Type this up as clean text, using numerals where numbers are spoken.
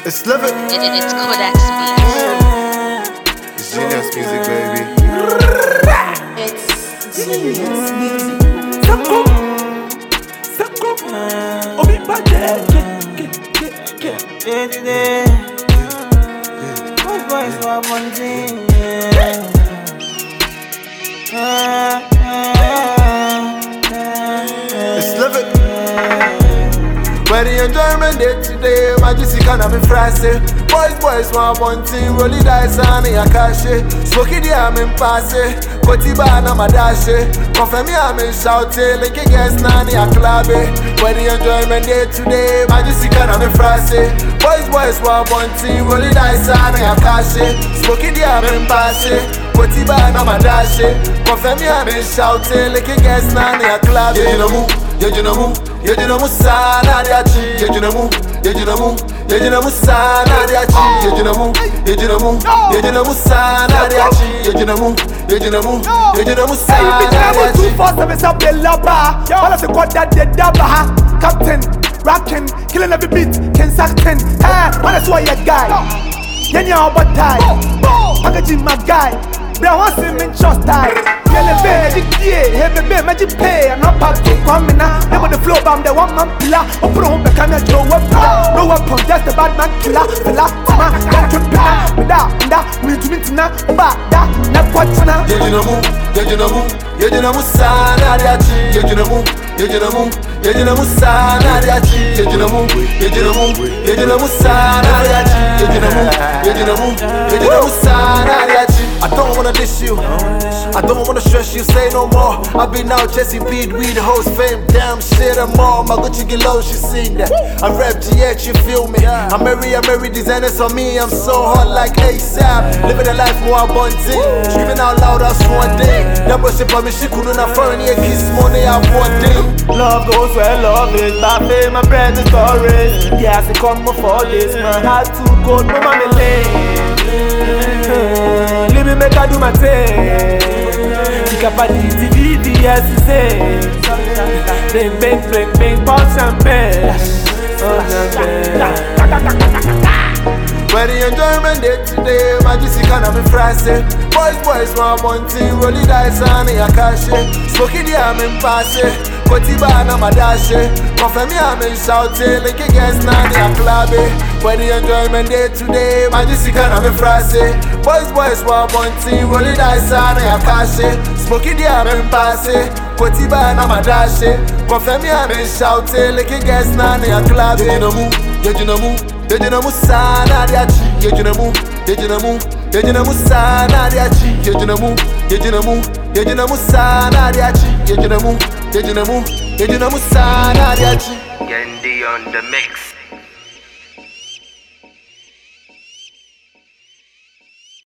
It's Living. It's Kodak's beats. It's Genius Music, baby. It's Genius Music. Obi Bade. Boys were one thing. It's Living. Where the enjoyment day today, my juicy can have me frase. Boys want one thing, roll the dice and me a cash. Smoky the arm in passe, Kotiba na madashe. Confirm me I'm in shout, like a guest nanny a club. Where the enjoyment day today, my juicy can have me frase. Boys want one thing, roll the dice and me a cash. Smoky the arm in passe, Kotiba na madashe. Confirm me I'm in shout, like a guest nanny a club. Yejinamu sana diachi. Yejinamu sana diachi. Yejinamu sana diachi. Yejinamu sana diachi. 247 up the laba. All of the quad that the daba. Captain, rockin', killing every beat, can sack 10. That's why you guy. Yenya over tie. Packaging my guy. Bra want see me trust die. Yellow magic day, heavy bay magic pay. And not pack to come now. Never the flow bomb, the one man pillar. Open home, the camera Joe weapon. No weapon, just the bad man killer. Fella, ma, don't trip now. Without, me to meet now. About that, not what now. Yejinamu sana diachi. Yejinamu sana diachi. Yejinamu sana diachi. Yejinamu sana diachi. I don't wanna diss you, I don't wanna stress you, say no more. I've been out chasing beat, weed, hoes, fame, damn shit, I'm all. My Gucci get low, she seen that. I rap GX, you feel me? I'm Mary designers on me, I'm so hot like ASAP. Living a life more abundant, screaming out loud, that's one day. That boy shit for me, she couldn't afford any kiss money, I want day. Love goes where love is, my fame, my bread is storage. Yes, it come before this, my heart too cold, no mommy lane. Leave me make I do my thing. Think about the DVD, yes, you say. Bang, pop champagne. Where the enjoyment day today, my juicy can have me frase. Boys want one thing, roll the dice and me a cash. Smoky the arm in passe, Kotiba na madashe. Confirm me I'm in shout, like a guest nanny a club. Where the enjoyment day today, my juicy can have me frase. Boys want one thing, roll the dice and me a cash. Smoky the arm in passe, Kotiba na madashe. Confirm me I'm in shout, like a guest nanny a club. Yejinamu sana diachi. Yejinamu sana diachi. Yejinamu sana diachi. Yejinamu sana diachi. Yendi on the mix.